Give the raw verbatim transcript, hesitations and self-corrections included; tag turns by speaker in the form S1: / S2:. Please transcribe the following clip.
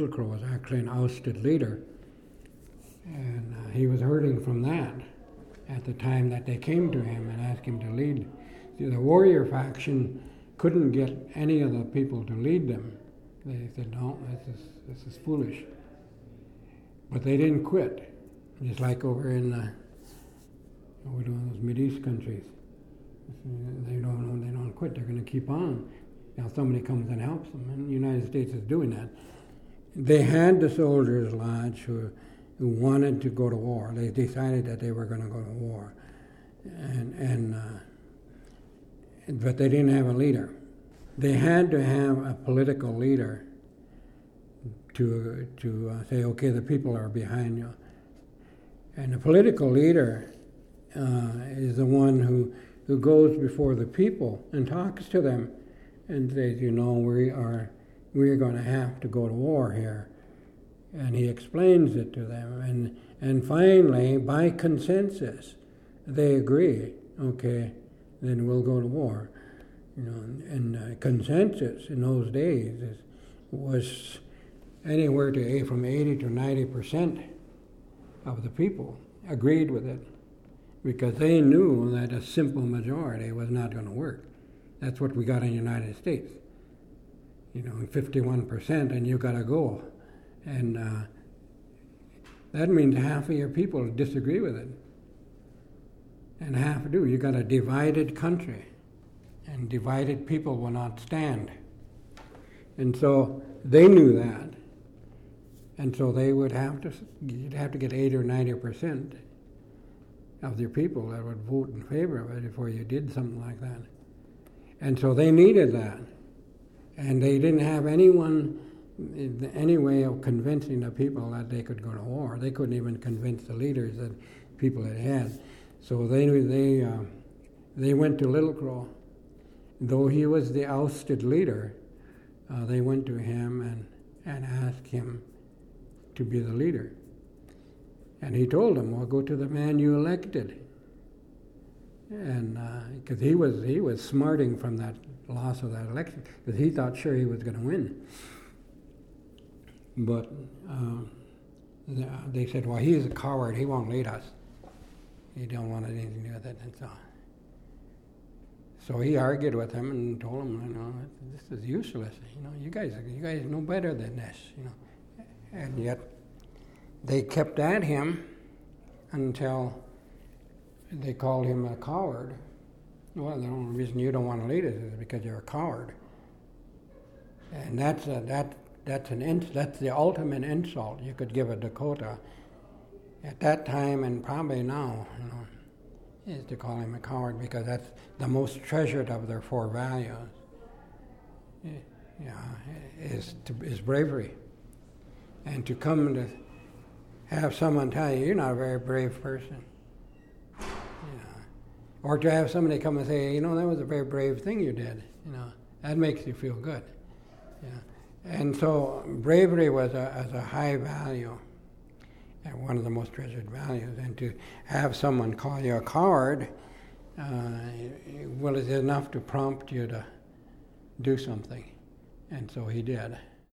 S1: Crow was actually an ousted leader. And uh, he was hurting from that at the time that they came to him and asked him to lead. See, the warrior faction couldn't get any of the people to lead them. They said, no, this is, this is foolish. But they didn't quit, just like over in the, over in those Mideast countries. They don't, they don't quit, they're going to keep on. Now somebody comes and helps them, and the United States is doing that. They had the soldiers lodge who, who wanted to go to war. They decided that they were going to go to war. And, and uh, but they didn't have a leader. They had to have a political leader to to uh, say, okay, the people are behind you. And the political leader uh, is the one who, who goes before the people and talks to them and says, you know, we are we're going to have to go to war here. And he explains it to them. And, and finally, by consensus, they agree, okay, then we'll go to war. You know, and uh, consensus in those days is, was anywhere to from eighty to ninety percent of the people agreed with it, because they knew that a simple majority was not going to work. That's what we got in the United States. You know, fifty-one percent, and you got to go, and uh, that means half of your people disagree with it, and half do. You got a divided country. And divided people will not stand. And so they knew that. And so they would have to, you'd have to get eighty or ninety percent of their people that would vote in favor of it before you did something like that. And so they needed that. And they didn't have anyone, any way of convincing the people that they could go to war. They couldn't even convince the leaders that people had had. So they, they, uh, they went to Little Crow. Though he was the ousted leader, uh, they went to him and, and asked him to be the leader. And he told them, well, go to the man you elected. And because uh, he was he was smarting from that loss of that election, because he thought sure he was going to win. But uh, they said, well, he's a coward, he won't lead us. He don't want anything to do with it, and so on. So he argued with him and told him, you know, this is useless. You know, you guys, you guys know better than this. You know, and yet they kept at him until they called him a coward. Well, the only reason you don't want to lead us is because you're a coward. And that's a, that that's an ins- that's the ultimate insult you could give a Dakota at that time and probably now. You know. Is to call him a coward, because that's the most treasured of their four values. Yeah, is to, is bravery, and to come to have someone tell you you're not a very brave person, yeah, or to have somebody come and say, you know, that was a very brave thing you did. You know, that makes you feel good. Yeah, and so bravery was a, as a high value. And one of the most treasured values, and to have someone call you a coward, uh, well, it's enough to prompt you to do something, and so he did.